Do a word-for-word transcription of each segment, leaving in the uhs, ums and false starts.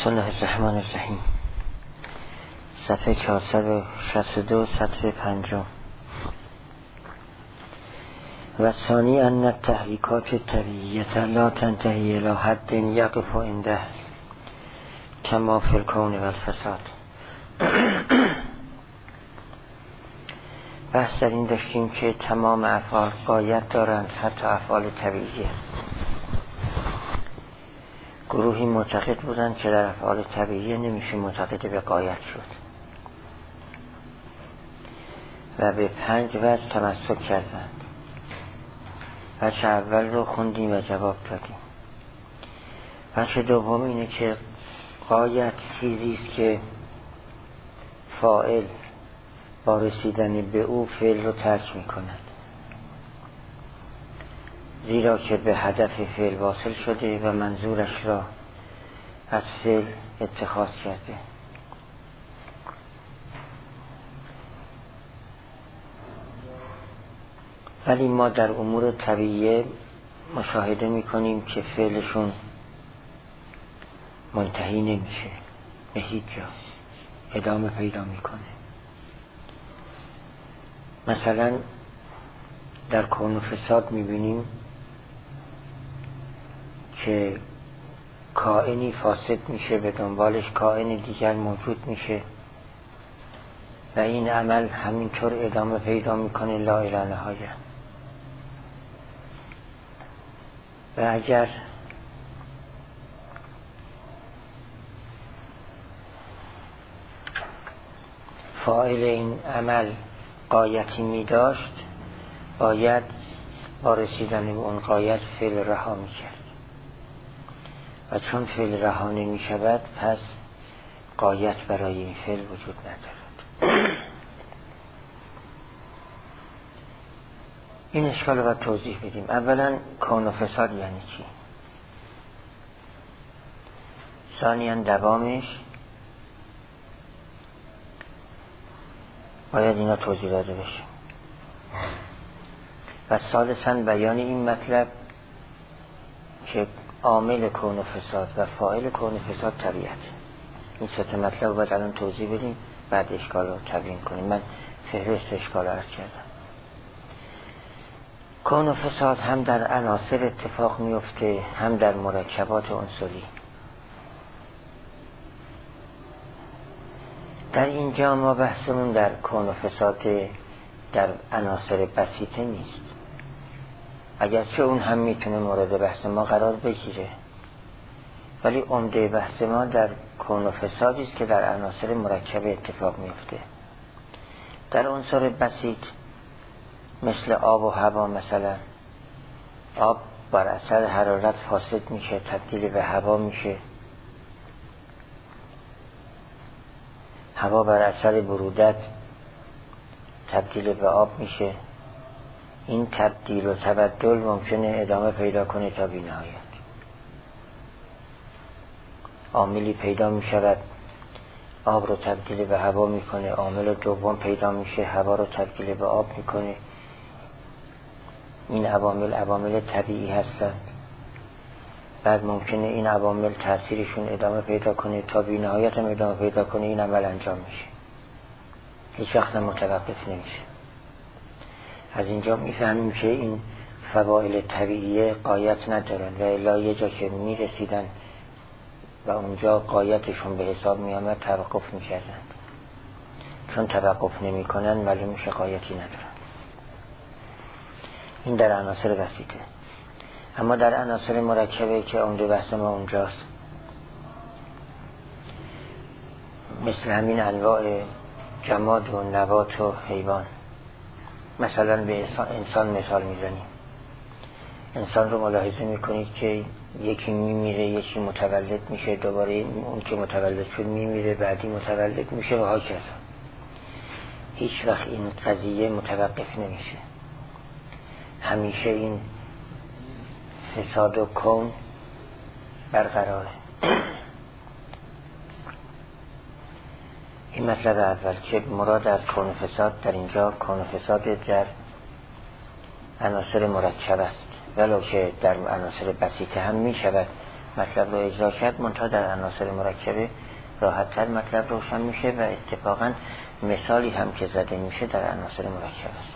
بسم الله الرحمن الرحیم. صفحه چهارصد و شصت و دو، صفحه پنجم. و ثانی ان التحریکات الطبیعیه لا تنتهی الی حد یقف عنده کما فی الکون و الفساد. بحث در این داشتیم که تمام افعال غایت دارند، حتی افعال طبیعیه. گروهی معتقد بودند که در افعال طبیعیه نمیشه معتقد به غایت شد و به پنج وجه تمسک کردند. وجه اول رو خوندیم و جواب دادیم. وجه دوم اینه که غایت چیزی است که فاعل با رسیدن به او فعل رو ترک میکند، زیرا که به هدف فعل واصل شده و منظورش را از فعل اتخاذ کرده. ولی ما در امور طبیعیه مشاهده میکنیم که فعلشون منتهی نمیشه، به هیچ جا ادامه پیدا میکنه. مثلا در کون و فساد میبینیم که کائنی فاسد میشه، به دنبالش کائن دیگر موجود میشه و این عمل همینطور ادامه پیدا میکنه لا الی نهایه. و اگر فاعل این عمل غایتی میداشت، باید با رسیدن به اون غایت فعل رها میکرد و چون فعل رها نمیشود، پس غایت برای این فعل وجود ندارد. این اشکال رو باید توضیح بدیم. اولا کون و فساد یعنی چی؟ ثانیاً دوامش، باید اینا توضیح داده بشه. و ثالثاً بیان این مطلب که عامل کون و فساد و فاعل کون و فساد طبیعت. این سه تا مطلب رو باید الان توضیح بدیم، بعد اشکال رو تبیین کنیم. من فهرست اشکال رو عرض کردم. کون و فساد هم در عناصر اتفاق میفته، هم در مرکبات عنصری. در اینجا ما بحثمون در کون و فساد در عناصر بسیطه نیست، اگرچه اون هم میتونه مورد بحث ما قرار بگیره، ولی عمده بحث ما در کون و فسادی است که در عناصر مرکب اتفاق میفته. در عنصر بسیط مثل آب و هوا، مثلا آب بر اثر حرارت فاسد میشه، تبدیل به هوا میشه. هوا بر اثر برودت تبدیل به آب میشه. این تبدیل و تبدل ممکنه ادامه پیدا کنه تا بی نهایت. عاملی پیدا میشود آب رو تبدیل به هوا میکنه، عامل دوم پیدا میشه هوا رو تبدیل به آب میکنه. این عوامل عوامل طبیعی هستند. بعد ممکنه این عوامل تأثیرشون ادامه پیدا کنه تا بی نهایت هم ادامه پیدا کنه، این عمل انجام میشه، هیچ وقت متوقف نمیشه. از اینجا میفهمیم که این فواعل طبیعیه غایت ندارن و الا یه جا که میرسیدن و اونجا غایتشون به حساب میامد توقف میکردن. چون توقف نمیکنن معلوم میشه غایتی ندارن. این در عناصر بسیطه. اما در عناصر مرکبه که عمده بحث ما اونجاست، مثل همین انواع جماد و نبات و حیوان، مثلا به انسان مثال میزنیم. انسان رو ملاحظه میکنید که یکی میمیره، یکی متولد میشه، دوباره اون که متولد شد میمیره، بعدی متولد میشه و هاکذا. هیچ وقت این قضیه متوقف نمیشه، همیشه این فساد و کون برقراره. این مطلب اول که مراد از کون و فساد در اینجا کون و فساد در عناصر مرکب است، ولو که در عناصر بسیطه هم می شود مطلب رو اجرا کرد، منتها در عناصر مرکبه راحت‌تر مطلب روشن میشه و اتفاقا مثالی هم که زده میشه در عناصر مرکب است.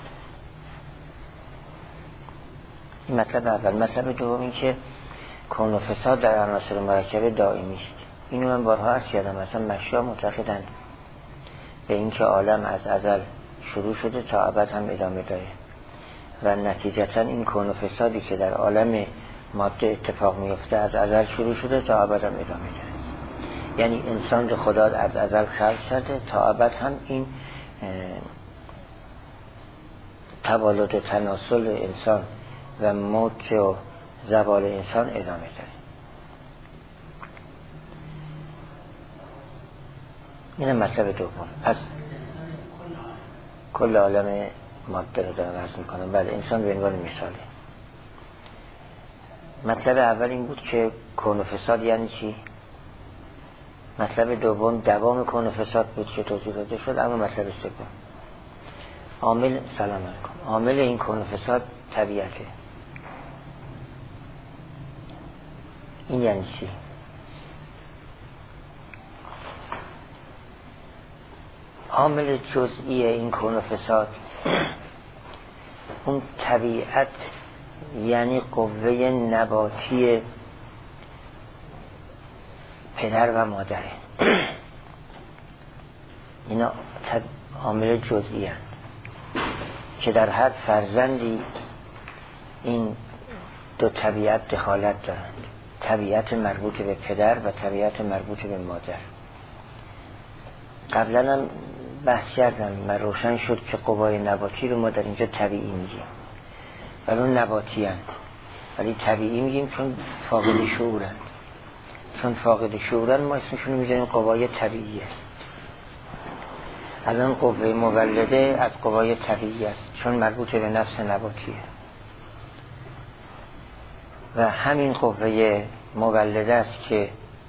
این مطلب اول. مطلب دوم این که کون و فساد در عناصر مرکبه دائمی است. اینو من بارها عرض کردم. مثلا مشیا معتقدند به این که عالم از ازل شروع شده تا ابد هم ادامه داره و نتیجتا این کون و فسادی که در عالم ماده اتفاق میفته از ازل شروع شده تا ابد هم ادامه داره. یعنی انسان رو خدا از ازل خلق کرده تا ابد هم این تولد و تناسل انسان و موت و زوال انسان ادامه داره. این مطلب دوم. پس کل عالم ماده رو دارم عرض میکنم. بعد انسان به عنوان مثاله. مطلب اول این بود که کون و فساد یعنی چی؟ مطلب دوم دوام کون و فساد بود که توضیح داده شد. اما مطلب سوم عامل سلام علیکم عامل این کون و فساد طبیعته. این یعنی چی؟ عامل جزئی این کون و فساد اون طبیعت، یعنی قوه نباتی پدر و مادره. اینا عامل جزئی هستند که در هر فرزندی این دو طبیعت دخالت دارند، طبیعت مربوط به پدر و طبیعت مربوط به مادر. قبلا هم بحث کردم و روشن شد که قوای نباتی رو ما در اینجا طبیعی میگیم، ولی اون نباتی هستند، ولی طبیعی میگیم چون فاقد شعورند. چون فاقد شعورند ما اسمشون رو میذاریم قوای طبیعی است. الان قوه مولده از قوای طبیعی است چون مربوط به نفس نباتیه و همین قوه مولده است که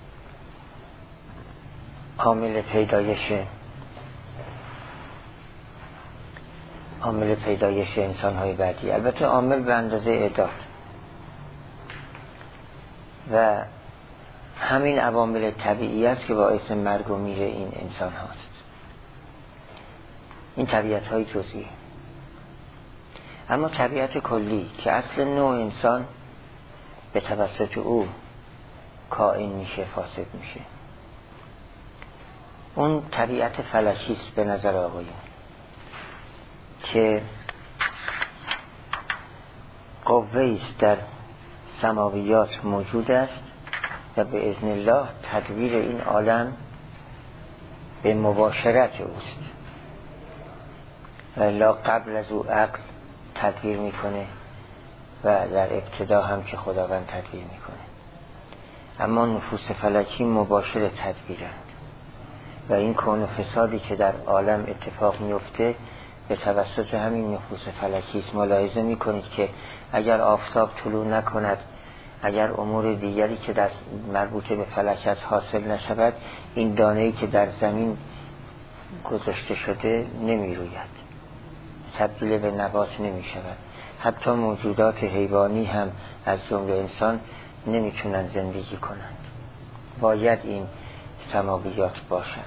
عامل پیدایش عامل پیدایش انسان‌های بعدی. البته عامل به اندازه اعداد و همین عوامل طبیعی است که باعث مرگ و میر این انسان هاست. این طبیعت های جزئی. اما طبیعت کلی که اصل نوع انسان به توسط او کائن میشه، فاسد میشه، اون طبیعت فلکی است به نظر آقایون که قوه است در سماویات موجود است و به اذن الله تدبیر این عالم به مباشرت اوست و الا قبل از او عقل تدبیر میکنه و در ابتدا هم که خداوند تدبیر میکنه. اما نفوس فلکی مباشر تدبیرند و این کون و فسادی که در عالم اتفاق میفته به توسط همین نفوس فلکی است. ملاحظه میکنید که اگر آفتاب طلوع نکند، اگر امور دیگری که در مربوط به فلک است حاصل نشود، این دانه‌ای که در زمین گذاشته شده نمیروید، تبدیل به نبات نمی شود. حتی موجودات حیوانی هم از جمله انسان نمیتونن زندگی کنند. باید این سماویات باشند.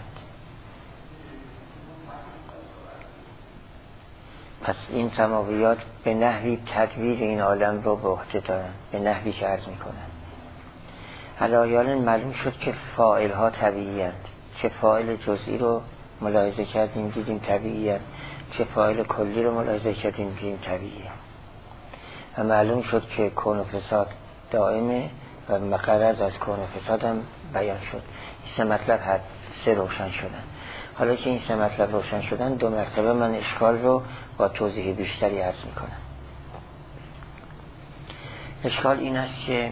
پس این سماویات به نحوی تدبیر این عالم رو به عهده دارند، به نحوی که عرض میکنند. علایال معلوم شد که فاعل ها طبیعی هستند. چه فاعل جزئی رو ملاحظه کردیم دیدیم طبیعی هست، چه فاعل کلی رو ملاحظه کردیم دیدیم طبیعی هست. و معلوم شد که کون و فساد دائمه و مقرض از کون و فساد هم بیان شد. این سه مطلب هر سه روشن شدن. حالا که این سه مطلب روشن شدن، دو مرتبه من اشکال رو با توضیح بیشتری عرض میکنم. اشکال این است که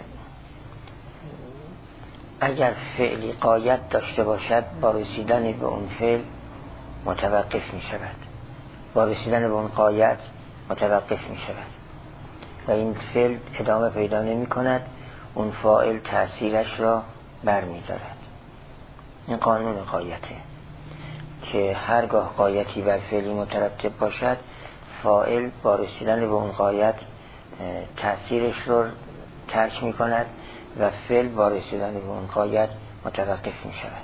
اگر فعلی غایت داشته باشد، با رسیدن به اون فعل متوقف می شود، با رسیدن به اون غایت متوقف می شود و این فعل ادامه پیدا نمی کند، اون فاعل تأثیرش را بر می دارد. این قانون غایته که هرگاه غایتی بر فعلی مترتب باشد، فاعل با رسیدن به اون غایت تأثیرش رو ترک می کند و فعل با رسیدن به اون غایت متوقف می شود.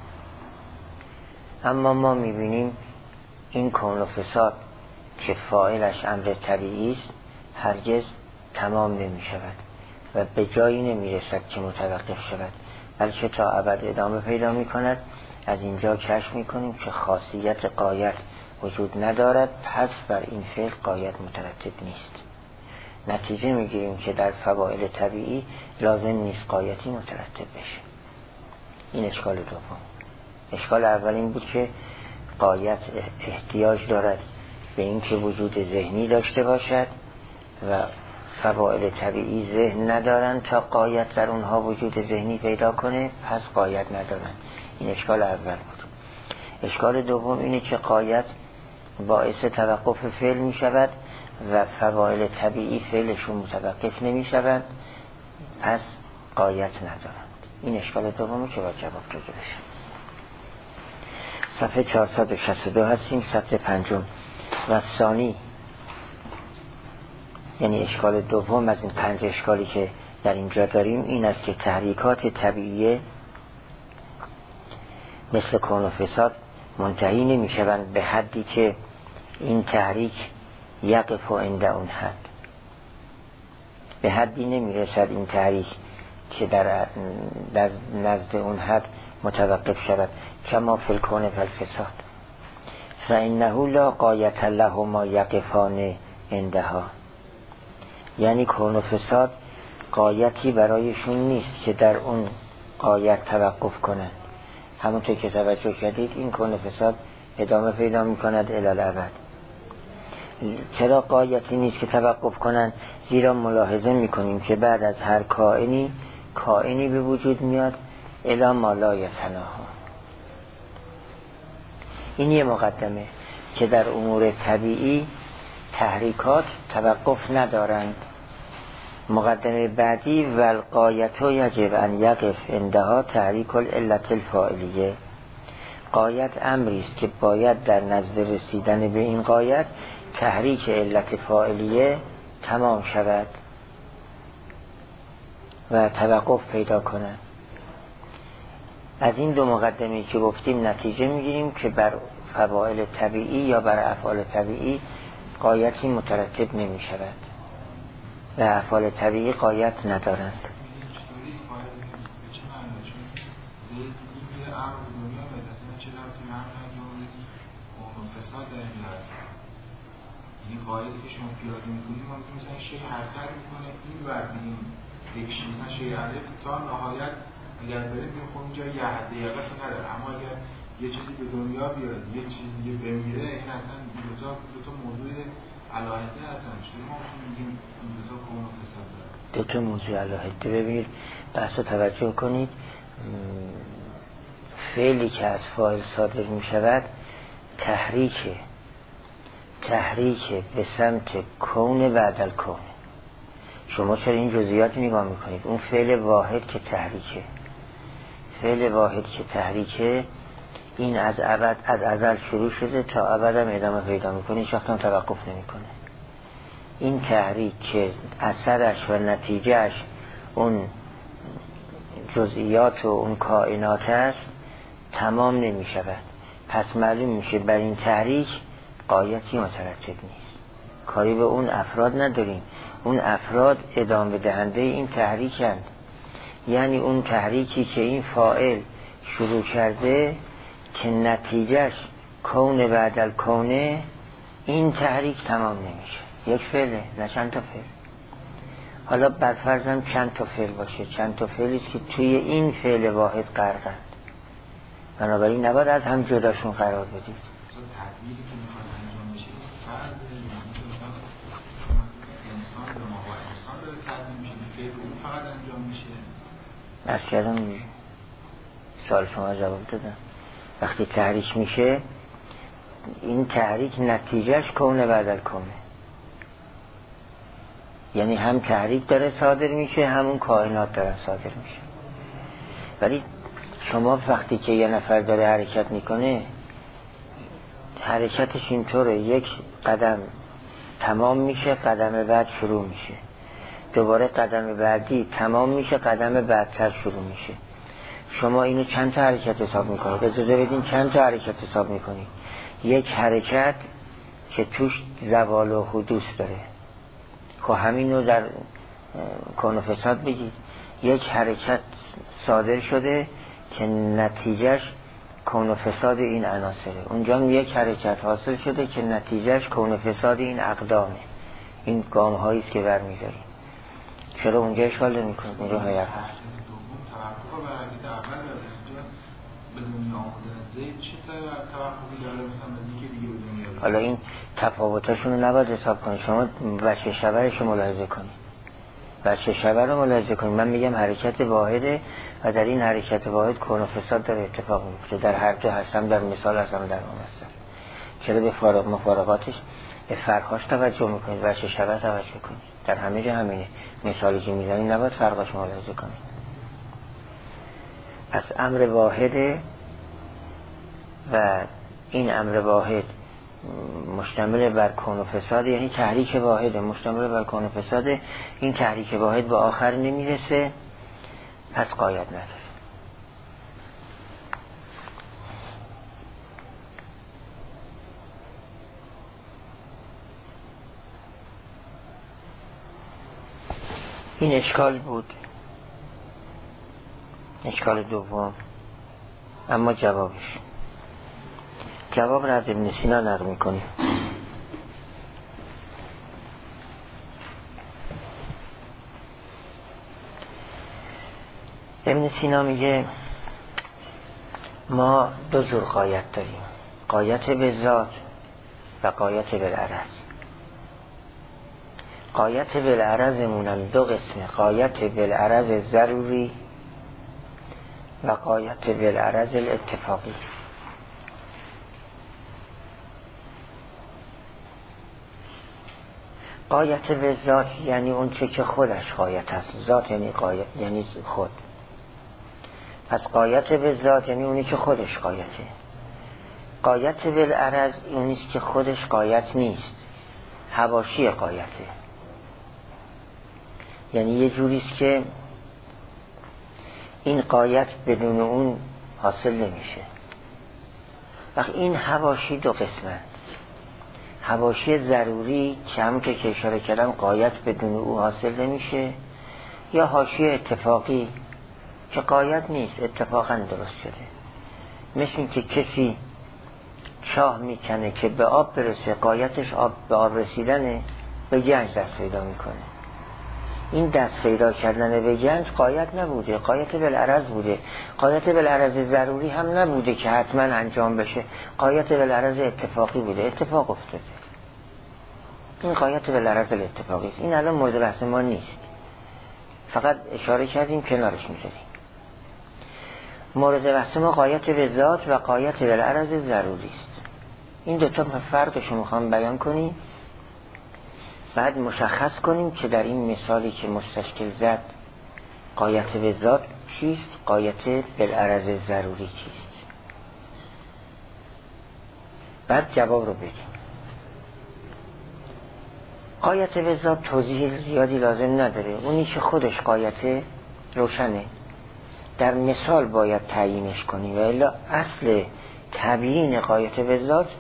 اما ما می بینیم این کون و فساد که فاعلش امر طبیعی است هرگز تمام نمی شود و به جایی نمی رسد که متوقف شود، بلکه تا ابد ادامه پیدا می کند. از اینجا کشف می کنیم که خاصیت غایت وجود ندارد، پس بر این فعل غایت مترتب نیست. نتیجه می گیریم که در فواعل طبیعی لازم نیست غایتی مترتب بشه. این اشکال دوم. اشکال اول این بود که غایت احتیاج دارد به این که وجود ذهنی داشته باشد و فواعل طبیعی ذهن ندارند تا غایت در اونها وجود ذهنی پیدا کنه، پس غایت ندارند. این اشکال اول بود. اشکال دوم اینه که غایت باعث توقف فعل می شود و فواعل طبیعی فعلشون متوقف نمی شود، پس غایت ندارند. این اشکال دومی که با جواب داده بشه. صفحه چهارصد و شصت و دو هستیم، صفحه پنجم. و ثانی، یعنی اشکال دوم از این پنج اشکالی که در اینجا داریم، این است که تحریکات طبیعیه مثل کون و فساد منتهی نمی شوند به حدی که این تحریک یقف و عند اون حد. به حدی نمی رسد این تحریک که در نزد اون حد متوقف شود، کما فی الکون و الفساد. فانه لا غایة لهما یقفان عندها. یعنی کون و فساد غایتی برایشون نیست که در اون غایت توقف کنند. همونطور که توجه کردید این کون و فساد ادامه پیدا می کند الی الابد. چرا غایتی نیست که توقف کنند؟ زیرا ملاحظه می کنیم که بعد از هر کائنی کائنی به وجود میاد الی ما لا یتناهی. این یه مقدمه که در امور طبیعی تحریکات توقف ندارند. مقدمه بعدی والغایت یجب ان یقف عندها تحریک العلت الفاعلیه. غایت امری است که باید در نزد رسیدن به این غایت تحریک علت فاعلیه تمام شود و توقف پیدا کند. از این دو مقدمه که گفتیم نتیجه میگیریم که بر فواعل طبیعی یا بر افعال طبیعی غایتی مترتب نمی شود و افعال طبیعی غایت ندارند. این قاعده که شما پیاده می‌کنید ما مثلا شیء حرکت می‌کنه این ور بگیم یک چیز مثلا شیء الف تا نهایت اگر بریم می‌خوام اینجا یه حد یقفی نداره، اما اگر یه چیزی به دنیا بیاد یه چیزی دیگه بمیره این اصلا دو تا دو تا موضوع علاهده هستن. چطور ما می‌گیم این دو تا کون و فساد داره؟ دو تا موضوع علاهده. ببینید بحثو توجه کنید. فعلی که از فاعل صادر می‌شود تحریکه تحریک به سمت کون بعد الکون. شما چرا این جزئیات نگاه میکنید؟ اون فعل واحد که تحریکه فعل واحد که تحریکه این از ابد از ازل شروع شده تا ابد هم ادامه پیدا میکنه، هیچ وقت هم توقف نمیکنه. این تحریک که اثرش و نتیجهش اون جزئیات و اون کائنات است تمام نمیشود. پس معلوم میشه بر این تحریک غایتی مترتب نیست. کاری به اون افراد نداریم. اون افراد ادامه دهنده این تحریکند. یعنی اون تحریکی که این فاعل شروع کرده که نتیجهش کون بعد الکونه، این تحریک تمام نمیشه. یک فعله نه چند تا فعل. حالا بر فرضم چند تا فعل باشه، چند تا فعلی که توی این فعل واحد غرقند، بنابراین نباید از هم جداشون قرار بدید. از کردم سوال شما جواب دادم. وقتی تحریک میشه این تحریک نتیجهش کونه بعد الکونه، یعنی هم تحریک داره صادر میشه همون کائنات داره صادر میشه. ولی شما وقتی که یه نفر داره حرکت میکنه حرکتش اینطوره، یک قدم تمام میشه قدم بعد شروع میشه. دوباره قدم بعدی تمام میشه، قدم بعدتر شروع میشه. شما اینو چند تا حرکت حساب میکنید؟ اجازه بدین چند تا حرکت حساب میکنید. یک حرکت که توش زوال و حدوث داره، که همین رو در کون و فساد بگید. یک حرکت صادر شده که نتیجهش کون و فساد این عناصره. اونجا هم یک حرکت حاصل شده که نتیجهش کون و فساد این اقدامه، این گام هایی است که برمی‌داریم. چرا اونجا اشکال نمی‌کنه؟ اونجا حیات هست. حالا این تفاوتاشون رو نباید حساب کنید. شما وجه شبهش رو ملاحظه کنید، وجه شبه رو ملاحظه کنید. من میگم حرکت واحده و در این حرکت واحد کون و فساد داره اتفاق میفته. در هر دو هستم، در مثال هستم، در اون هستم. چرا به فارغ مفارقاتش، به فرقاش توجه میکنید، وجه شبه توجه کنید. در همه جا همینه. مثالی که میزنید نباید فرقاش ملاحظه کنید. از امر واحده و این امر واحد مشتمل بر کون و فساد، یعنی تحریک واحده مشتمل بر کون و فساد. این تحریک واحد به آخر نمیرسه، پس قایت نداره. این اشکال بود، اشکال دوم. اما جوابش، جواب را از ابن سینا نقل می‌کنیم. ابن سینا میگه ما دو جور قایت داریم، قایت به ذات و قایت بالعرض. قایت بالعرض مونم دو قسمه، قایت بالعرض ضروری و قایت بالعرض الاتفاقی. قایت به ذات یعنی اون چه که خودش قایت هست. ذات یعنی قایت، یعنی خود. پس قایت به ذات یعنی اونی که خودش قایته. قایت بالعرض اونیست که خودش قایت نیست، حواشی قایته. یعنی یه جوریست که این قایت بدون اون حاصل نمیشه. وقت این حواشی دو قسمه. حواشی ضروری که هم که که اشاره کردم قایت بدون او حاصل نمیشه، یا حاشیه اتفاقی که قایت نیست، اتفاقا درست شده. مثل این که کسی چاه میکنه که به آب برسه، قایتش آب به آب رسیدنه، به گنج دست پیدا میکنه. این دست پیدا کردن به گنج قایت نبوده، قایت بالعرض بوده. قایت بالعرض ضروری هم نبوده که حتما انجام بشه، قایت بالعرض اتفاقی بوده، اتفاق افتاده. این قایت بالعرض الاتفاقی است. این الان مورد بحث ما نیست، فقط اشاره کردیم کنارش میذاریم. مورد بحث ما قایت به ذات و قایت بالعرض ضروری است. این دوتا فرقش رو میخوام بیان کنیم، بعد مشخص کنیم که در این مثالی که مستشکل زد قایت به ذات چیست، قایت بالعرض ضروری چیست. بعد جواب رو بدیم. قایت به ذات توضیح زیادی لازم نداره، اونی که خودش قایت روشنه. در مثال باید تعیینش کنیم و الا اصل تبیین قایت به ذات،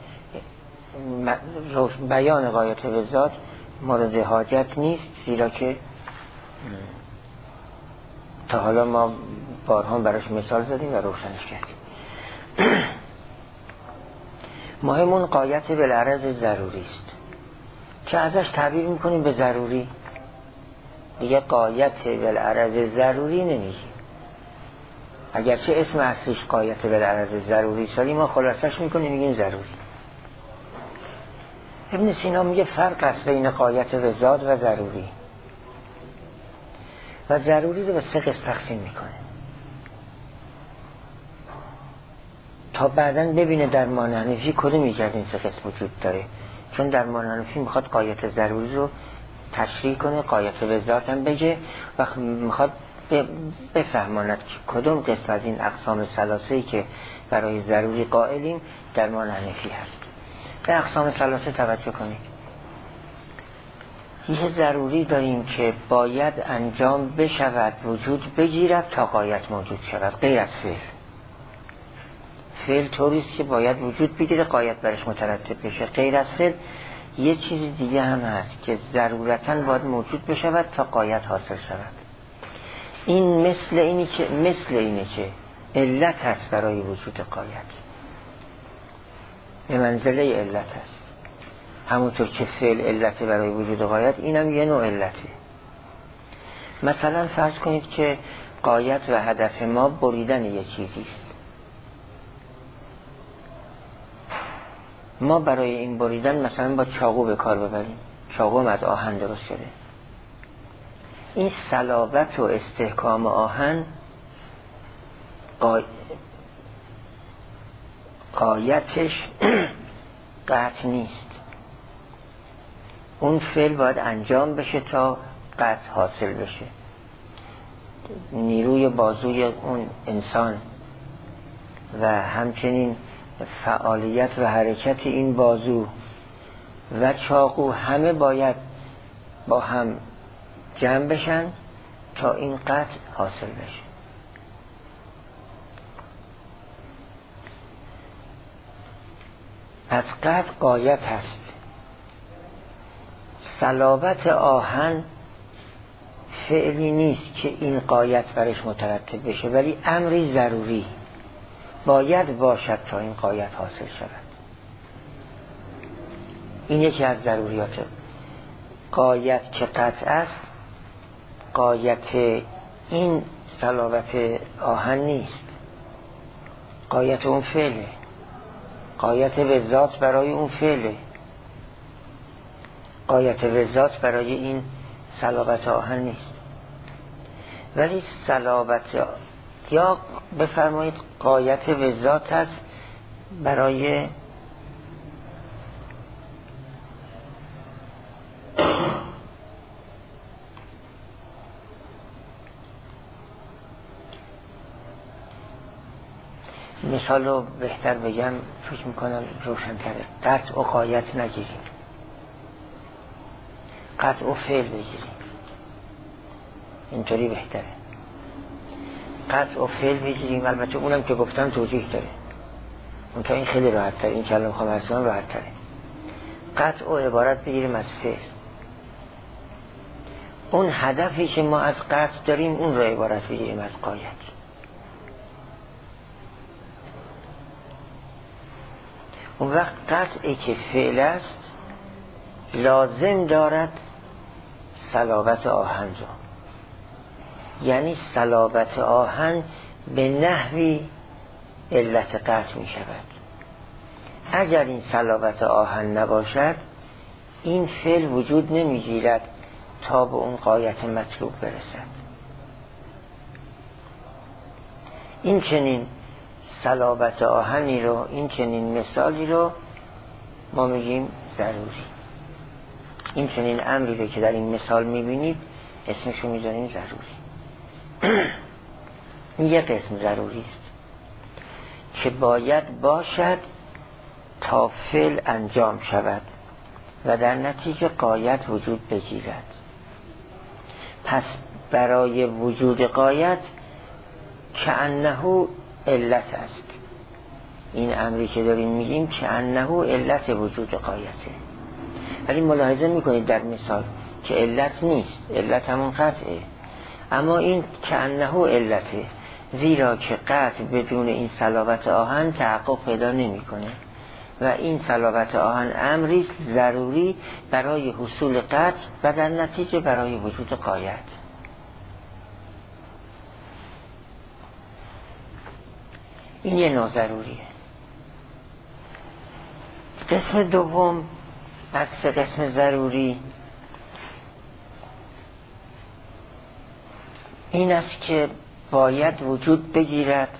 بیان قایت به ذات مورد حاجت نیست، زیرا که تا حالا ما بارها براش مثال زدیم و روشنش کردیم. مهمون قایت بالعرض ضروری است که ازش تعبیر میکنیم به ضروری. دیگه قایت بالعرض ضروری نمیگیم، اگرچه اسم اصلیش قایت بالعرض ضروری سالی، ما خلاصش میکنیم میگیم ضروری. ابن سینا میگه فرق است بین قایت به ذات و ضروری، و ضروری رو به سه قسم تقسیم میکنه تا بعداً ببینه در مان حنفی کدوم یک از این سه قسم وجود داره. چون در مان حنفی میخواد قایت ضروری رو تشریح کنه، قایت به ذات هم بگه و میخواد بفهماند که کدوم قسم از این اقسام ثلاثه‌ای که برای ضروری قائلیم در مان حنفی هست. به اقسام ثلاثه توجه کنید. یه ضروری داریم که باید انجام بشود وجود بگیرد تا غایت موجود شود، غیر از فعل. فعل طوریست که باید وجود بگیره غایت برش مترتب بشه. غیر از فعل یه چیز دیگه هم هست که ضرورتاً باید موجود بشود تا غایت حاصل شود. این مثل اینی که مثل اینه که علت هست برای وجود غایت، به منزله علت هست. همونطور که فعل علت برای وجود غایت، اینم یه نوع علته. مثلا فرض کنید که غایت و هدف ما بریدن یه چیزی است. ما برای این بریدن مثلا با چاقو به کار ببریم. چاقو از آهن درست شده. این صلابت و استحکام آهن غایتش قطع نیست. اون فعل باید انجام بشه تا قطع حاصل بشه. نیروی بازوی اون انسان و همچنین فعالیت و حرکت این بازو و چاقو همه باید با هم جمع بشن تا این قطع حاصل بشه. پس قطع غایت هست. صلابت آهن فعلی نیست که این غایت برش مترتب بشه، ولی امری ضروری باید باشد تا این غایت حاصل شود. این یکی از ضروریات غایت که قطع است. غایت این صلابت آهن نیست، غایت اون فعله. غایت به ذات برای اون فعله، غایت به ذات برای این صلابت آهن نیست. ولی صلابت یا بفرمایید غایت به ذات است برای مثال رو بهتر بگم، فکر میکنم روشن‌تره. قطع و غایت نگیریم، قطع و فعل بگیریم، اینطوری بهتره. قطع و فعل بگیریم، البته اونم که گفتم توضیح داره، اون تا این خیلی راحت تره، این کلام خامرسان راحت تره. قطع و عبارت بگیریم از فعل. اون هدفی که ما از قطع داریم اون رو عبارت بگیریم از غایت. اون وقت قطعی که فعل است لازم دارد صلابت آهن رو، یعنی صلابت آهن به نحوی علت قطع می شود. اگر این صلابت آهن نباشد این فعل وجود نمی گیرد تا به اون غایت مطلوب برسد. این چنین صلابت آهنی رو، این چنین مثالی رو ما میگیم ضروری. این چنین امری رو که در این مثال میبینید اسمشو میذاریم ضروری. این یک قسم ضروری است که باید باشد تا فعل انجام شود و در نتیجه غایت وجود بگیرد. پس برای وجود غایت کأنه علت است. این امری که داریم میگیم کأنه علت وجود غایته. ولی ملاحظه میکنید در مثال که علت نیست، علت همون قطعه، اما این کأنه علته، زیرا که قطع بدون این صلابت آهن تحقق پیدا نمیکنه و این صلابت آهن امری ضروری برای حصول قطع و در نتیجه برای وجود غایت. این یه نوع ضروریه. قسم دوم از سه قسم ضروری این است که باید وجود بگیرد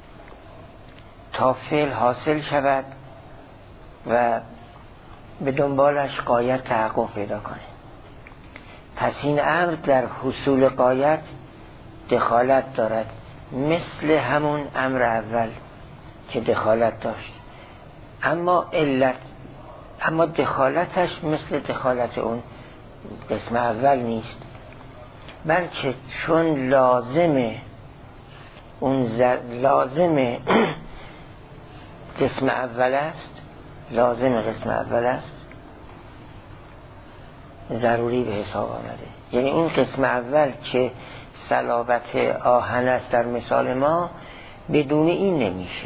تا فعل حاصل شود و به دنبالش غایت تحقق پیدا کنه. پس این امر در حصول غایت دخالت دارد، مثل همون امر اول که دخالت داشت، اما علت اما دخالتش مثل دخالت اون قسم اول نیست، بلکه چون لازم اون زر... لازم قسم اول است، لازم قسم اول است، ضروری به حساب آمده. یعنی این قسم اول که صلابت آهن است در مثال ما، بدون این نمیشه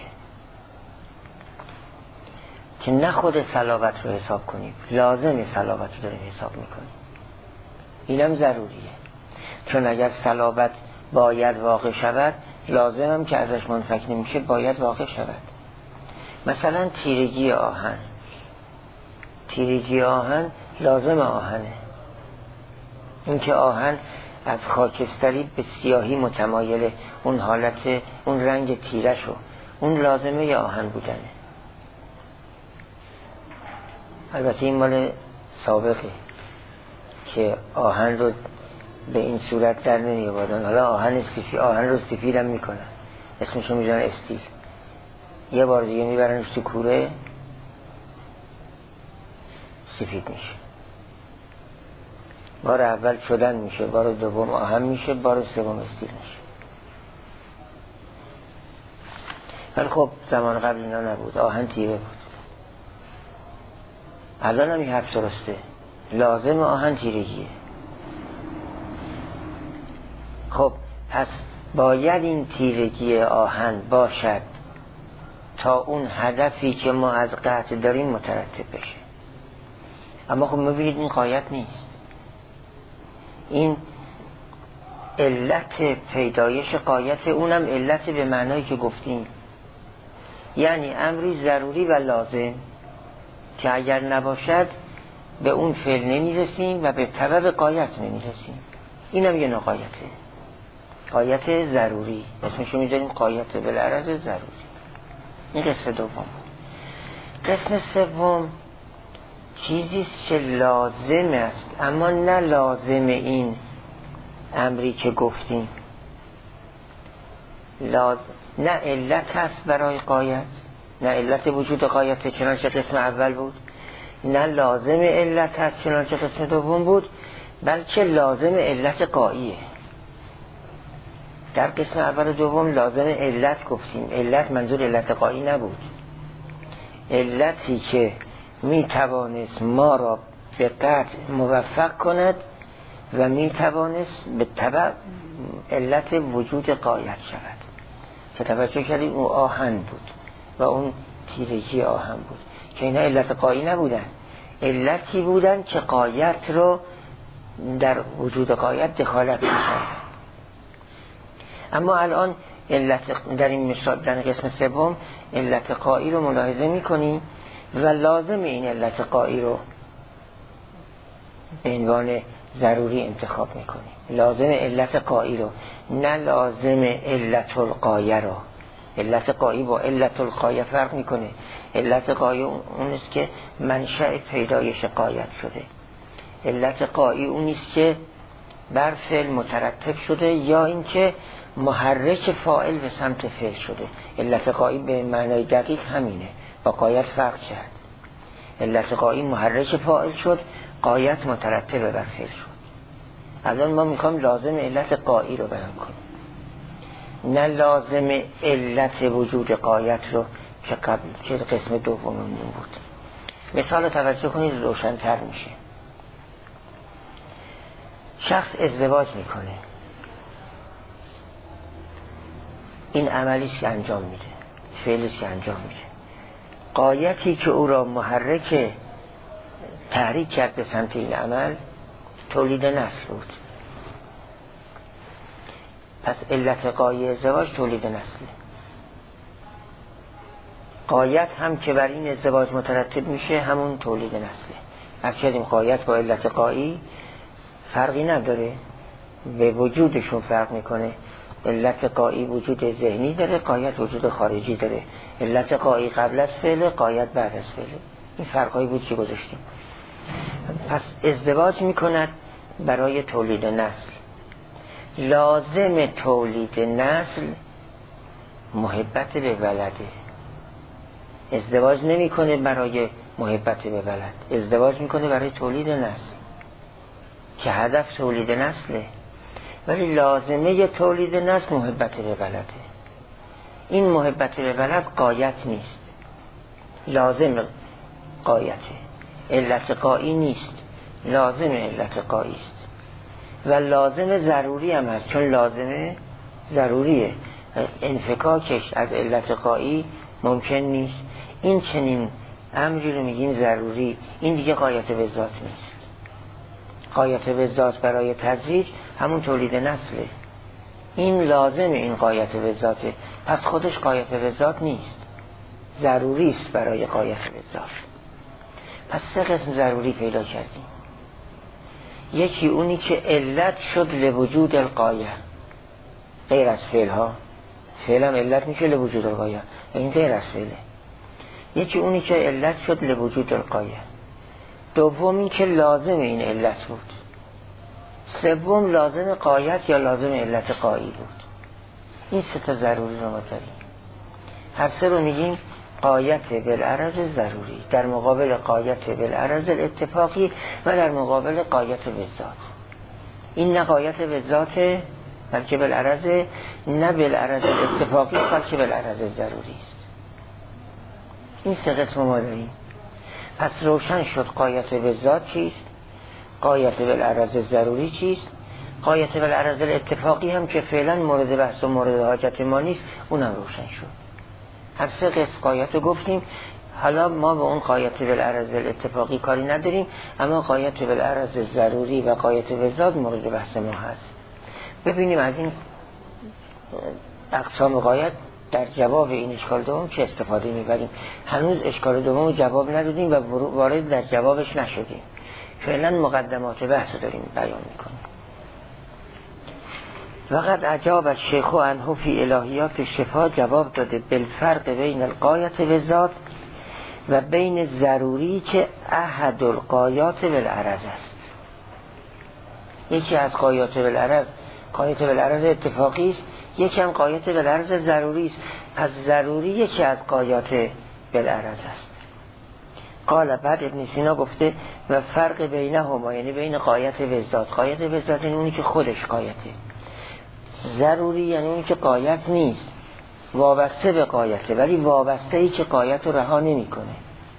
که نه خود صلابت رو حساب کنیم، لازم صلابت رو داریم حساب میکنیم. اینم ضروریه، چون اگر صلابت باید واقع شود، لازم هم که ازش منفک نمیشه باید واقع شود. مثلا تیرگی آهن، تیرگی آهن لازم آهنه. این که آهن از خاکستری به سیاهی متمایله، اون حالت، اون رنگ تیره شو، اون لازمه آهن بودنه. البته این مال سابقه که آهن رو به این صورت در نمی آوردن. حالا آهن سفید، آهن رو سفید هم میکنن، اسمشو میذارن استیل. یه بار دیگه میبرنش تو کوره، سفید میشه. بار اول شدن میشه، بار دوم آهن میشه، بار سوم استیل میشه. ولی خب زمان قبل اینا نبود، آهن تیره بود. الان هم این حرف درسته، لازم آهن تیرگیه. خب پس باید این تیرگی آهن باشد تا اون هدفی که ما از قطع داریم مترتب بشه. اما خب میبینید این قایت نیست. این علت پیدایش قایت، اونم علت به معنایی که گفتیم، یعنی امری ضروری و لازم که اگر نباشد به اون فعل نمیرسیم و به طبع قایت نمیرسیم. اینم یه نقایته، قایت ضروری، اسمشو میذاریم قایت بالعرض ضروری. این قسم دوم. قسم سوم چیزیست که لازم است، اما نه لازم این امری که گفتیم، لاز... نه علت هست برای قایت، نه علت وجود قایت چنانچه قسم اول بود، نه لازم علت هست چنانچه قسم دوم بود، بلکه لازم علت قاییه. در قسم اول و دوم لازم علت گفتیم، علت منظور علت قایی نبود، علتی که می توانست ما را به قطع موفق کند و می توانست به تبع علت وجود قایت شود. که توجه کردیم اون آهن بود و اون تیرگی آهن بود که اینا علت قایی نبودن، علتی بودن که قایت رو در وجود قایت دخالت می‌کرد. اما الان علت در این مثال در قسم سوم علت قایی رو ملاحظه می‌کنیم و لازم این علت قایی رو به عنوان ضروری انتخاب می‌کنیم. لازم علت قایی رو، نه لازم علت القایه رو. علت قایی با علت القایه فرق می‌کنه. علت قایی اون است که منشأ پیدایش قایت شده. علت قایی اون است که بر فعل مترتب شده یا اینکه محرک فاعل به سمت فعل شده. علت قایی به معنای دقیق همینه، با قایت فرق کرد. علت قایی محرک فاعل شد، قایت مترتب بر فعل شد. الان ما میخوام لازم علت قایی رو بیان کنیم، نه لازم علت وجود قایت رو که قبل که قسم دوممون بود. مثال توجه کنید روشن‌تر میشه. شخص ازدواج میکنه، این عملیش که انجام میده، فعلیش که انجام میده، قایتی که او را محرک تحریک کرد به سمت این عمل تولید نسل بود. پس علت قایی ازدواج تولید نسله. قایت هم که بر این ازدواج مترتب میشه همون تولید نسله. از کردیم قایت با علت قایی فرقی نداره، به وجودشون فرق میکنه. علت قایی وجود ذهنی داره، قایت وجود خارجی داره. علت قایی قبل از فعل، قایت بعد از فعل. این فرقایی بود که گذاشتیم. پس ازدواج میکند برای تولید نسل. لازم تولید نسل محبت به ولده. ازدواج نمیکنه برای محبت به ولد، ازدواج میکنه برای تولید نسل. که هدف تولید نسله، ولی لازمه تولید نسل محبت به بلده. این محبت به بلد غایت نیست، لازم غایته، علت غایی نیست، لازم علت غایی است و لازم ضروری هم هست، چون لازمه ضروریه، انفکاکش از علت غایی ممکن نیست. این چنین امری رو میگین ضروری، این دیگه غایت به ذات نیست. غایت به ذات برای تدریج همون تولید نسله، این لازم این غایت به ذاته، پس خودش غایت به ذات نیست، ضروری است برای غایت به ذات. پس سه قسم ضروری پیدا کردیم. یکی اونی که علت شد لوجود الغایه، غیر از فعل ها، فعل هم علت میشه لوجود الغایه، این غیر از فعله. یکی اونی که علت شد لوجود الغایه، دوم این که لازم این علت بود، سوم لازم غایت یا لازم علت غایی بود. این سه تا ضروری رو ما داریم. هر سه رو میگیم غایت بالعرض ضروری، در مقابل غایت بالعرض اتفاقی و در مقابل غایت بالذات. این نه غایت بالذات بلکه بالعرض، نه بالعرض اتفاقی بلکه بالعرض ضروری است. این سه قسم ما داریم. پس روشن شد غایت بالذات چیست، غایت بالعرض ضروری چیست، غایت بالعرض اتفاقی هم که فعلا مورد بحث و مورد حاجت ما نیست، اونم روشن شد. هر سه قسم غایت رو گفتیم. حالا ما به اون غایت بالعرض اتفاقی کاری نداریم، اما غایت بالعرض ضروری و غایت بالذات مورد بحث ما هست. ببینیم از این اقسام غایت در جواب این اشکال دوم چه استفاده میبریم. هنوز اشکال دوم جواب ندادیم و وارد در جوابش نشدیم، فعلا مقدمات بحث داریم بیان میکنیم. وقد اجاب الشیخ عنه فی الهیات شفا، جواب داده بالفرق بین الغایت بالذات و بین ضروری که احد الغایات بالعرض است. یکی از غایات بالعرض غایت بالعرض اتفاقی است، یکی هم غایت بالعرض ضروری است. پس ضروری یکی از غایات بالعرض است. قال بعد ابن سینا گفته و فرق بینهما، یعنی بین غایت بالذات، غایت بالذات یعنی اونی که خودش غایته، ضروری یعنی اونی که غایت نیست، وابسته به غایته ولی وابسته ای که غایت رو رها نمی کنه.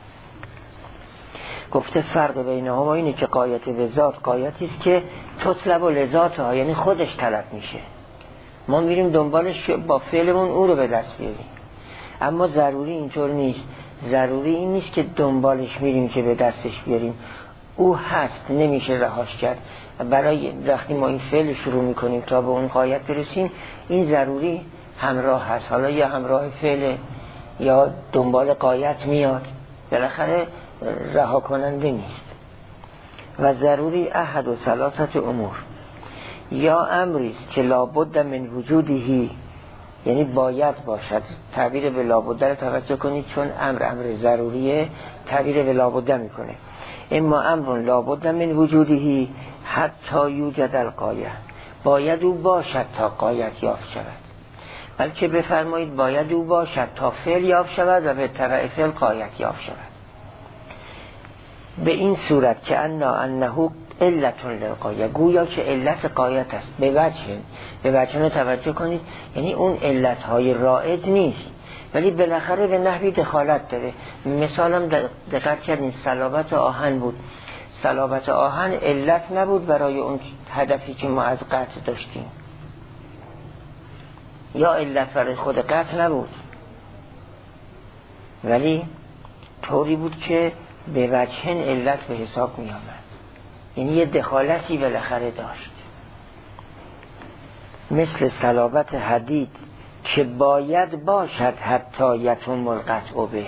گفته فرق بینهما اینه که غایت بالذات غایتی است که تطلب و لذات ها، یعنی خودش طلب میشه، ما میریم دنبالش با فعلمون او رو به دست بیاریم. اما ضروری اینطور نیست. ضروری این نیست که دنبالش میریم که به دستش بیاریم، او هست نمیشه رهاش کرد. برای وقتی ما این فعل شروع میکنیم تا به اون غایت برسیم، این ضروری همراه هست، حالا یا همراه فعل یا دنبال غایت میاد، بالاخره رها کننده نیست. و ضروری احد و ثلاثت امور، یا امریست که لابد من وجودهی، یعنی باید باشد. تعبیر به لابد رو توجه کنید، چون امر امر ضروریه، تعبیر به لابد میکنه. اما امر لابد من وجودهی حتی یوجد الغایه، باید او باشد تا غایت یافت شود، بلکه بفرمایید باید او باشد تا فعل یافت شود و به تبع فعل غایت یافت شود. به این صورت که انا انه علت للغایه، گویا که علت غایت است. به وجه به وجه رو توجه کنید، یعنی اون علت های رائج نیست ولی بالاخره به نحوی دخالت داره. مثالم دقت کردین صلابت آهن بود، صلابت آهن علت نبود برای اون هدفی که ما از قطع داشتیم، یا علت برای خود قطع نبود، ولی طوری بود که به وجه علت به حساب می آمد، یعنی یه دخالتی بالاخره داشت. مثل صلابت حدید که باید باشد حتی یتم القطع به،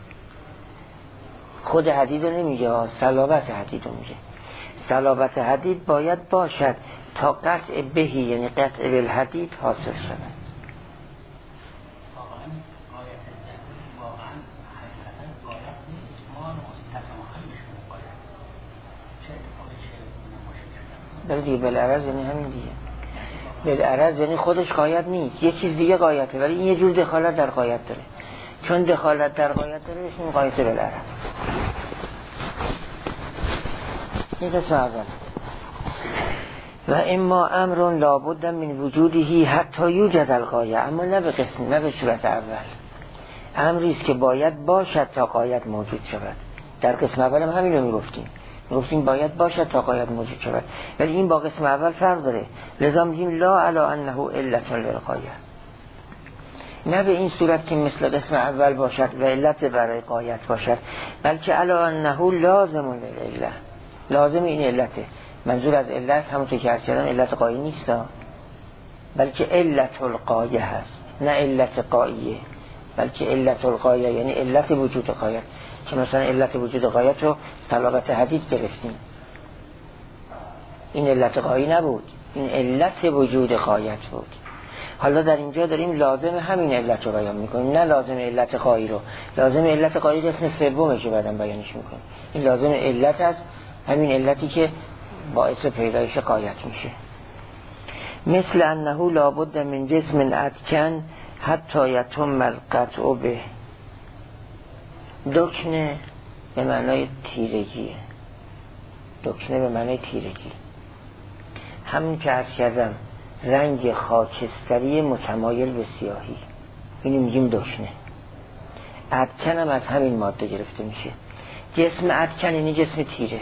خود حدید رو نمیگه، صلابت حدید رو میگه. صلابت حدید باید باشد تا قطع بهی، یعنی قطع بالحدید حاصل شود. بله دیگه، بالعرض یعنی همین دیگه. بالعرض یعنی خودش غایت نیست، یه چیز دیگه غایته، ولی این یه جور دخالت در غایت داره. چون دخالت در غایت داره اسم غایت بالعرض. این قسم اول. و اما امر لابد من وجودی حتی یوجد الغایه، اما نه به قسم، نه به صورت اول. امری است که باید باشد تا غایت موجود شود. در قسم اول هم همین رو میگفتیم، میگفتیم باید باشد تا غایت موجود شود، ولی این با قسم اول فرق داره. لذا میگیم لا علی انه علت للغایه، نه به این صورت که مثل قسم اول باشد و علت برای غایت باشد، بلکه علی انه لازم للعله، لازم این علته. منظور از علت همونطور که عرض کردم علت غایه نیست، بلکه علت الغایه هست، نه علت غایه، بلکه علت الغایه یعنی علت وجود غایت. که مثلا علت وجود غایت رو طلاقت حدید گرفتیم، این علت غایه نبود، این علت وجود غایت بود. حالا در اینجا داریم لازم همین علت رو بیان میکنیم، نه لازم علت غایه رو. لازم علت غایه قسم سومه که بعداً بیانش میکنیم. این لازم علت است، همین علتی که باعث پیدایش غایت میشه. مثل انه لابد من جسم ادکن حتی یتم القطع به. دکنه به معنای تیرگیه، دکنه به معنای تیرگی، همون که عرض کردم رنگ خاکستری متمایل به سیاهی، اینو میگیم دکنه. ادکن هم از همین ماده گرفته میشه. جسم ادکن یعنی جسم تیره.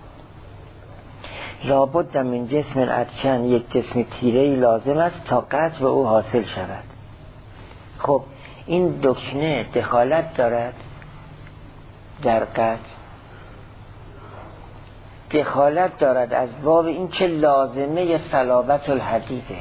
لابد من جسم ادکن، یک جسم تیره لازم است تا قطع به او حاصل شود. خب این دکنه دخالت دارد در قطع، دخالت دارد از باب این که لازمه صلابت الحدیده،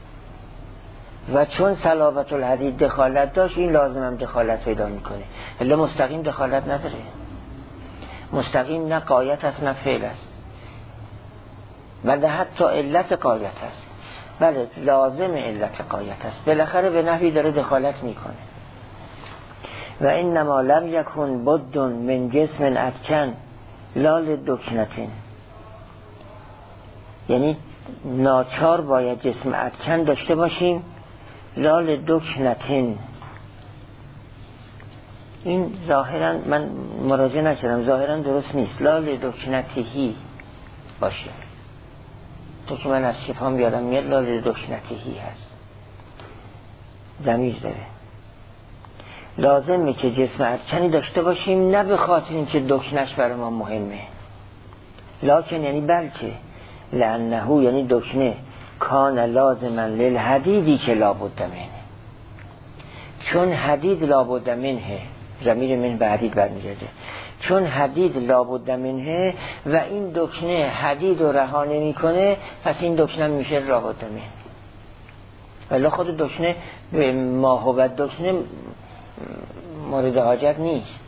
و چون صلابت الحدید دخالت داشت این لازم هم دخالت پیدا میکنه. الا مستقیم دخالت نداره، مستقیم نه غایت است نه فعل است، بلکه حتی علت غایت است. بله لازم علت غایت است، بالاخره به نحوی داره دخالت میکنه. و انما لم یکن بد من جسم ادکن لال دکنتین، یعنی ناچار باید جسم ادکن داشته باشیم لال دکنتین. این ظاهرا من مراجعه نکردم، ظاهرا درست نیست، لال دکنتهی باشه. تو که من از شفام بیادم میاد لال دکنتهی هست، ضمیر داره. لازمه که جسم ادکنی داشته باشیم، نه به خاطر اینکه دکنش برای ما مهمه، لکن یعنی بلکه، لانه یعنی دکنه کان لازما للحدیدی که لابد منه، چون حدید لابد منه، ضمیر من به حدید برمیگرده، چون حدید لابد منه و این دکنه حدید رو رها نمیکنه، پس این دکنه میشه لابد منه. ولی خود دکنه به ماهوت دکنه مورد حاجت نیست،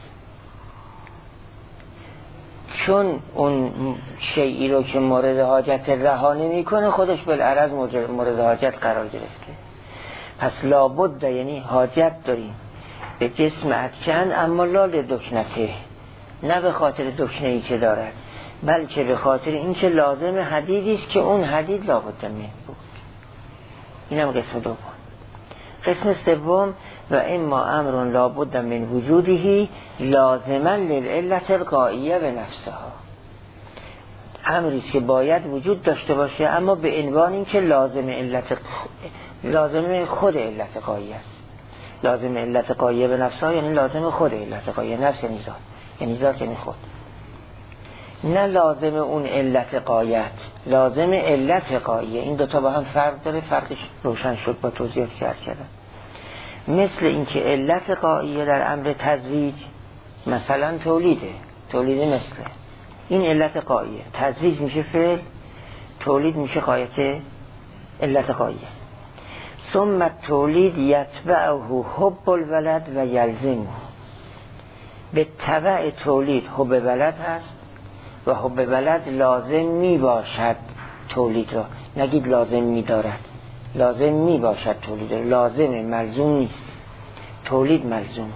چون اون شیئی رو که مورد حاجت رها نمیکنه خودش بالعرض مورد حاجت قرار گرفته. پس لابد یعنی حاجت داریم به جسم ادکن، اما لا لدکنته، نه به خاطر دکنه‌ای که دارد، بلکه به خاطر این که لازم حدیدی است که اون حدید لابد منه بود. اینم قسم دوم. قسم سوم و اما امر لابد من وجوده لازما للعلت الغائیه به نفسها، امری است که باید وجود داشته باشه اما به عنوان این که لازم علت لازم خود علت غایه است. لازم علت غایه به نفسها یعنی لازم خود علت غایه، نفس یعنی ذات، یعنی ذات یعنی خود، نه لازم اون علت غایت، لازم علت غایه. این دوتا با هم فرق داره، فرقش روشن شد با توضیحاتی که عرض کردم. مثل اینکه علت غایه در امر تزویج مثلا تولیده، تولیده مثل این علت غایه، تزویج میشه فعل، تولید میشه غایت علت غایه. ثم تولید یتبعه حب الولد و یلزمه، به تبع تولید حب ولد هست و حب ولد لازم می باشد تولید را، نگید لازم می دارد، لازم می باشد تولید را، لازمه ملزوم نیست، تولید ملزومه.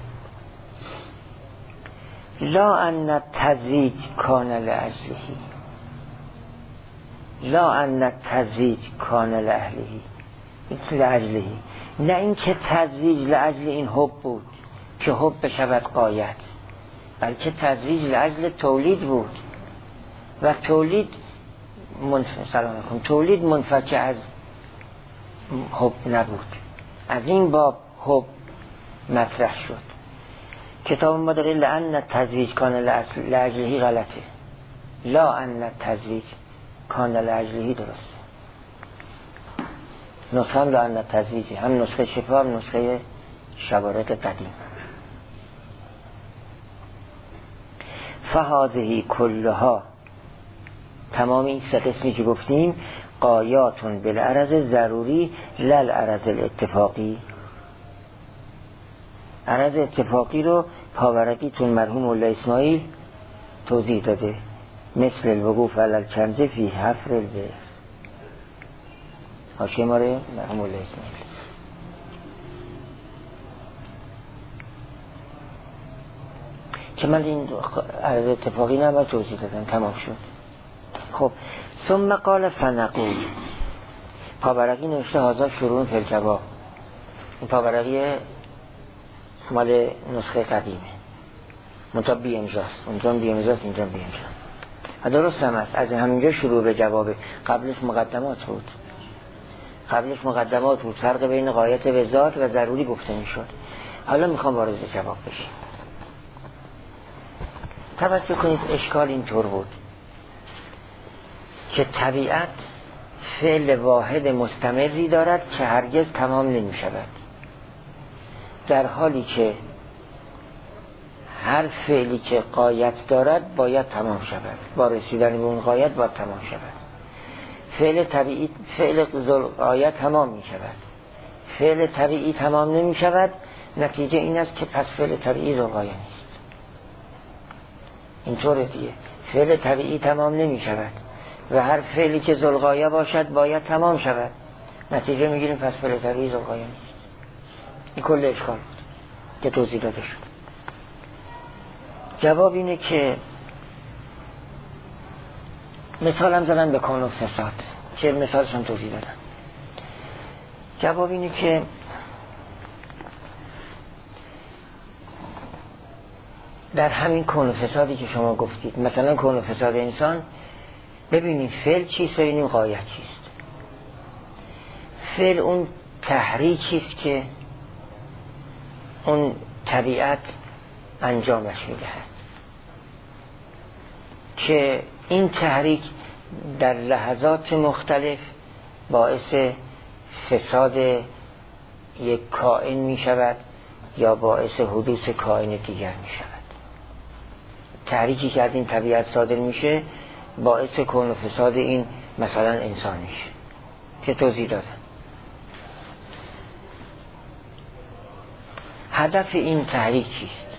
لا ان تزویج کان لأجلهی، لا ان تزویج کان لأهلهی لأجلهی، نه این که تزویج لأجل این حب بود که حب بشود غایت، بلکه تزویج لأجل تولید بود و تولید منف... سلام علیکم تولید منفک از حب نبود، از این باب حب مطرح شد. کتاب ما داره لأن تزویج کان لأجلهی غلطه، لا ان تزویج کان لأجلهی درسته. نسخه هم لأن تزویجی، هم نسخه شفا هم نسخه شوارق قدیم. فهذه کلها، تمام این سه قسمی که گفتیم، قایاتون بالعرض ضروری لل عرض الاتفاقی. عرض اتفاقی رو پاورقیتون مرحوم مولا اسماعیل توضیح داده، مثل الوقوف علی الکنز فی حفر البئر. حاشیه ما رو مرحوم مولا اسماعیل. که من این عرض اتفاقی نباید توضیح دادم، تمام شد. خب ثم قال فنقول، پاورقی نوشته هازا شروع فی الجواب. این پاورقی مال نسخه قدیمه، منطقه بی امضاست، اونجا بی امضاست اینجا بی امضاست. و درست هم است، از همینجا شروع به جوابه. قبلش مقدمات بود، قبلش مقدمات بود، فرق بین غایت و ذات و ضروری گفته می شد. حالا میخوام وارد به جواب بشیم. توجه کنید، اشکال اینطور بود که طبیعت فعل واحد مستمری دارد که هرگز تمام نمی شود، در حالی که هر فعلی که غایت دارد باید تمام شود، با رسیدن به اون غایت باید تمام شود. فعل طبیعی، فعل ذوالغایه تمام می شود، فعل طبیعی تمام نمی شود. نتیجه این است که پس فعل طبیعی ذوالغایه نیست. اینطوره دیگه، فعل طبیعی تمام نمی شود و هر فعلی که ذوالغایه باشد باید تمام شود. نتیجه میگیریم پس فعل طبیعی ذوالغایه نیست. این کل اشکال بود که توضیح داده شد. جواب اینه که مثال هم زدن به کون و فساد که مثالش هم توضیح دادن. جواب اینه که در همین کون و فسادی که شما گفتید، مثلا کون و فساد انسان، ببینید فعل چیست، ببینید غایت چیست. فعل اون تحریکیست که اون طبیعت انجامش میدهد، که این تحریک در لحظات مختلف باعث فساد یک کائن می شود یا باعث حدوث کائن دیگر می شود. تحریکی که از این طبیعت صادر میشه باعث کون و فساد این مثلا انسان میشه که توضیح دادن. هدف این تحریک چیست؟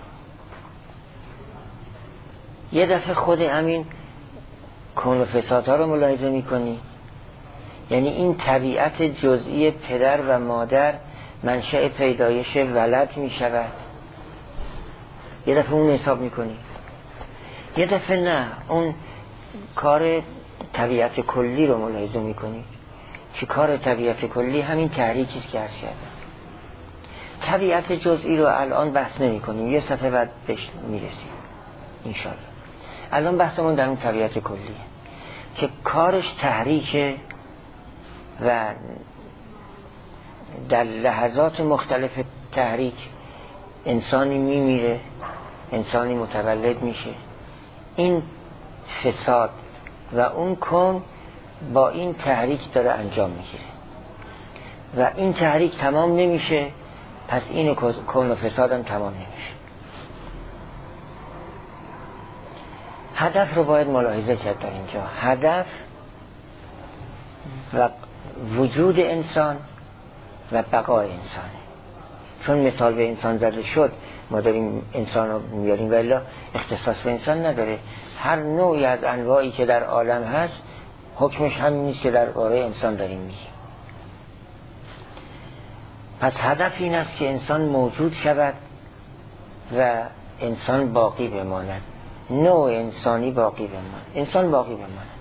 یه دفعه خود همین کون و فسادها رو ملاحظه میکنی، یعنی این طبیعت جزئی پدر و مادر منشأ پیدایش ولد میشود، یه دفعه اون حساب میکنی. یه دفعه نه، اون کار طبیعت کلی رو ملاحظه میکنی که کار طبیعت کلی همین تحریکیست که عرض کردم. طبیعت جزئی رو الان بحث نمی کنیم، یه صفحه بعد بهش میرسیم انشالله. الان بحثمون در اون طبیعت کلیه که کارش تحریکه و در لحظات مختلف تحریک انسانی میمیره، انسانی متولد میشه. این فساد و اون کون با این تحریک داره انجام میگیره و این تحریک تمام نمیشه، پس این کون و فساد هم تمام نمیشه. هدف رو باید ملاحظه کرد در اینجا. هدف و وجود انسان و بقای انسانه. چون مثال به انسان زده شد ما داریم انسان رو میاریم، ولی اختصاص به انسان نداره. هر نوعی از انواعی که در عالم هست حکمش همین نیست که در باره انسان داریم میگیم. پس هدف این است که انسان موجود شود و انسان باقی بماند، نوع انسانی باقی بماند، انسان باقی بماند.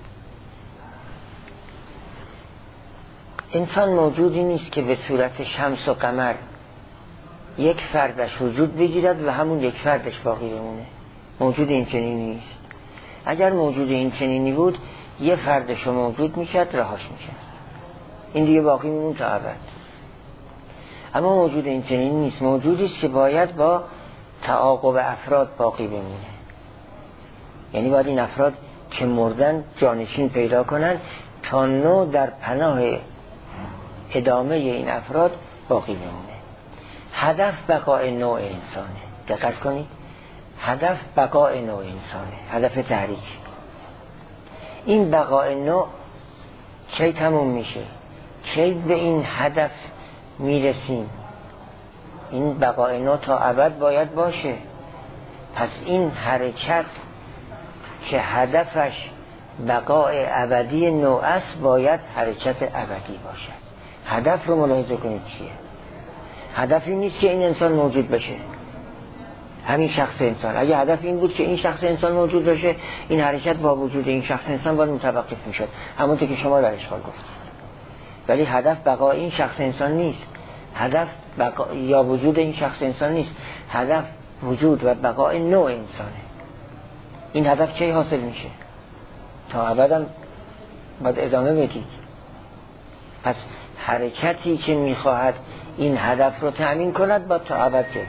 انسان موجودی نیست که به صورت شمس و قمر یک فردش وجود بگیرد و همون یک فردش باقی بمونه. موجود این چنینی نیست. اگر موجود این چنینی بود یه فردش موجود میشد رهاش میشد، این دیگه باقی میمون تا ابد. اما موجود این چنین نیست، موجودی است که باید با تعاقب افراد باقی بمونه. یعنی باید این افراد که مردن جانشین پیدا کنن تا نوع در پناه ادامه این افراد باقی بمونه. هدف بقای نوع انسانه. دقت کنید، هدف بقای نوع انسانه، هدف تحریک. این بقای نوع کی تموم میشه؟ کی به این هدف میرسیم؟ این بقای نوع تا ابد باید باشه. پس این حرکت که هدفش بقای ابدی نوع است باید حرکت ابدی باشد. هدف رو ملاحظه کنید چیه؟ هدف این نیست که این انسان موجود بشه، همین شخص انسان. اگه هدف این بود که این شخص انسان موجود باشه، این حرکت با وجود این شخص انسان باید متوقف میشد، همونطور که شما در اشکال گفتید. ولی هدف بقای این شخص انسان نیست، هدف بقا... یا وجود این شخص انسان نیست، هدف وجود و بقای نوع انسانه. این هدف چه حاصل میشه؟ تا ابداً باید ادامه بدید. پس حرکتی که میخواهد این هدف رو تأمین کند با تا ابد جلو.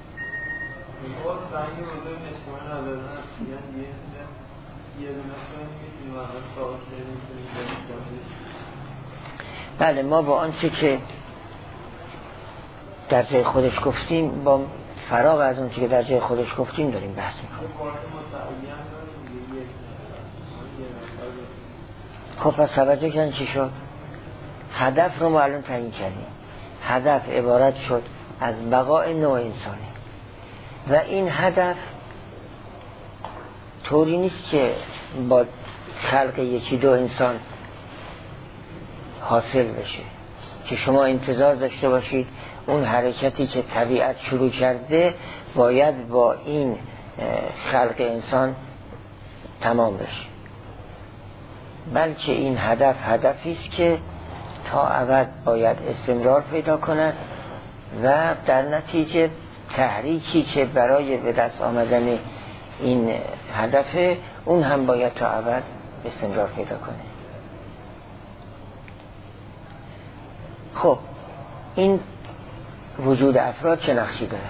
بله، ما با آنچه که در جای خودش گفتیم، با فراغ از اون که در جای خودش گفتیم داریم بحث میکنیم. خب پس توجه کردن چی شد؟ هدف رو ما الان تعیین کردیم. هدف عبارت شد از بقای نوع انسانی و این هدف طوری نیست که با خلق یکی دو انسان حاصل بشه که شما انتظار داشته باشید اون حرکتی که طبیعت شروع کرده باید با این خلق انسان تمام بشه، بلکه این هدف هدفی است که تا ابد باید استمرار پیدا کند و در نتیجه تحریکی که برای به دست آمدن این هدف اون هم باید تا ابد استمرار پیدا کنه. خب این وجود افراد چه نقشی دارند؟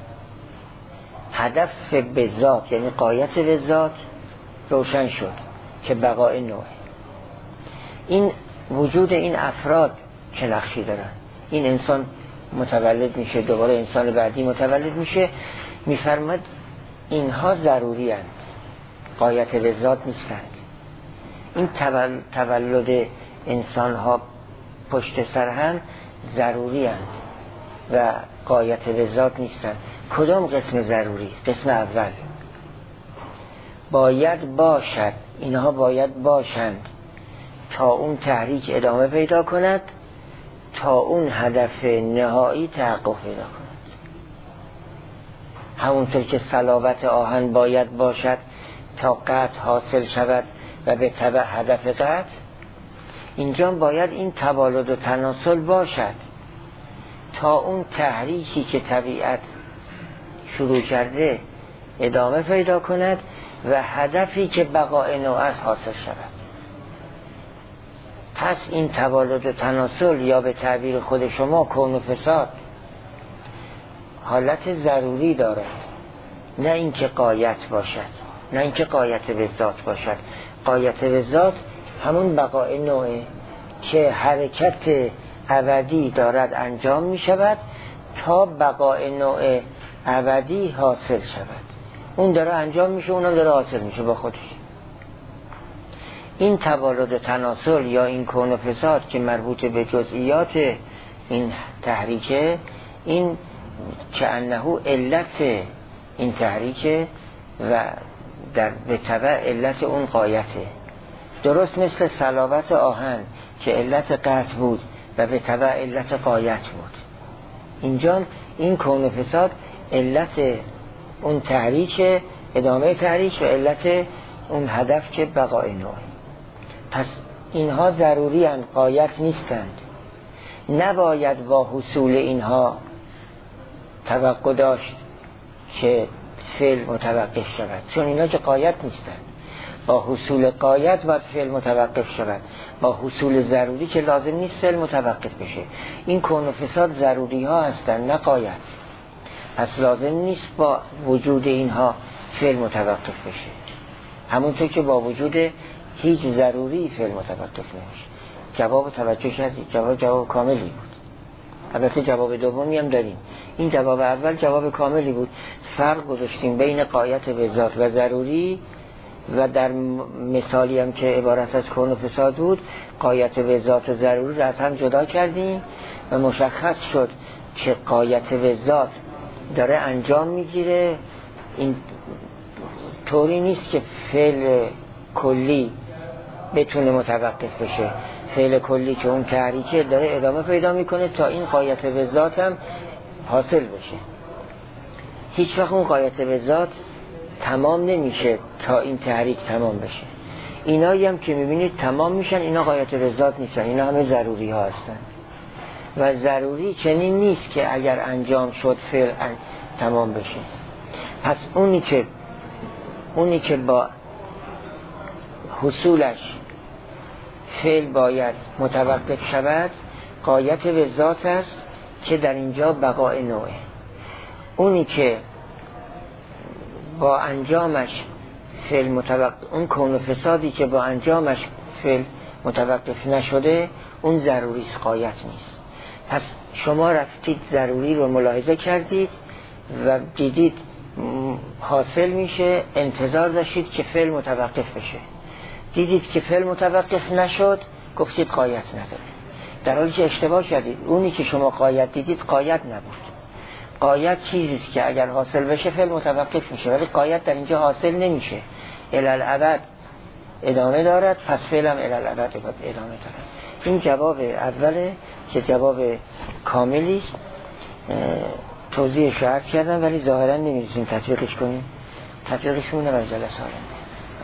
هدف به ذات یعنی غایت به ذات روشن شد که بقای نوعه. این وجود این افراد چه نقشی دارن؟ این انسان متولد میشه، دوباره انسان بعدی متولد میشه، میفرماد اینها ضروری هستند، غایت به ذات نیستند. این تولد انسان ها پشت سر هم ضروری هستند و غایت به ذات نیستند. کدام قسم ضروری؟ قسم اول باید باشد، اینها باید باشند تا اون تحریک ادامه پیدا کند، تا اون هدف نهایی تحقق پیدا کند. همونطور که صلابت آهن باید باشد تا قطع حاصل شود و به تبع هدف قطع، اینجا باید این تبالد و تناسل باشد تا اون تحریکی که طبیعت شروع کرده ادامه پیدا کند و هدفی که بقای نوع است حاصل شود. پس این تبالد و تناسل یا به تعبیر خود شما کون و فساد حالت ضروری دارد، نه اینکه غایت باشد، نه اینکه غایت به ذات باشد. غایت به ذات همون بقای نوعه که حرکت ابدی دارد انجام می شود تا بقای نوع ابدی حاصل شود. اون داره انجام میشه، اونم داره حاصل میشه با خودش. این تبالد و تناسل یا این کون و فساد که مربوط به جزئیات این تحریکه، این که انه علت این تحریکه و در به تبع علت اون غایته. درست مثل صلابت آهن که علت قطع بود و به تبع علت غایت بود، اینجا این کون و فساد علت اون تحریک، ادامه تحریک و علت اون هدف که بقای نوع. پس اینها ضروری اند، غایت نیستند. نباید با حصول اینها توقع داشت که فعل متوقف شود، چون اینا که غایت نیستند. با حصول غایت باید فعل متوقف شود، با حصول ضروری که لازم نیست فعل متوقف بشه. این کون و فساد ضروری ها هستن نه غایت، پس لازم نیست با وجود اینها فعل متوقف بشه، همونطور که با وجود هیچ ضروری فعل متوقف نمیشه. جواب توجه کردید؟ جواب جواب کاملی بود. البته جواب دومی هم داریم. این جواب اول جواب کاملی بود، فرق گذاشتیم بین غایت به ذات و ضروری، و در مثالی هم که عبارت از کون و فساد بود غایت به ذات و ضروری را از هم جدا کردیم و مشخص شد که غایت به ذات داره انجام میگیره. این طوری نیست که فعل کلی بتونه متوقف بشه، فعل کلی که اون تحریکه داره ادامه پیدا میکنه تا این غایت به ذات هم حاصل بشه. هیچ وقت اون غایت به ذات تمام نمیشه تا این تحریک تمام بشه. اینایی هم که میبینید تمام میشن، اینا غایت به ذات نیستن، اینا همه ضروری ها هستن. و ضروری چنین نیست که اگر انجام شد فعل تمام بشه. پس اونی که اونی که با حصولش فعل باید متوقف شود غایت به ذات است که در اینجا بقاء نوعه. اونی که با انجامش فعل متوقف، اون کون و فسادی که با انجامش فعل متوقف نشده اون ضروری است، غایت نیست. پس شما رفتید ضروری رو ملاحظه کردید و دیدید حاصل میشه، انتظار داشتید که فعل متوقف بشه، دیدید که فعل متوقف نشد، گفتید غایت نداره، در حالی که اشتباه کردید. اونی که شما غایت دیدید غایت نبود. غایت چیزیست که اگر حاصل بشه فعل متوقف میشه، ولی غایت در اینجا حاصل نمیشه، الالعبد ادامه دارد، پس فعل هم الالعبد ادامه دارد. این جواب اوله که جواب کاملی است. توضیح شرط کردم ولی ظاهرا نمی‌رسیم تطبیقش کنیم، تطبیقش مونه و جلسه آینده.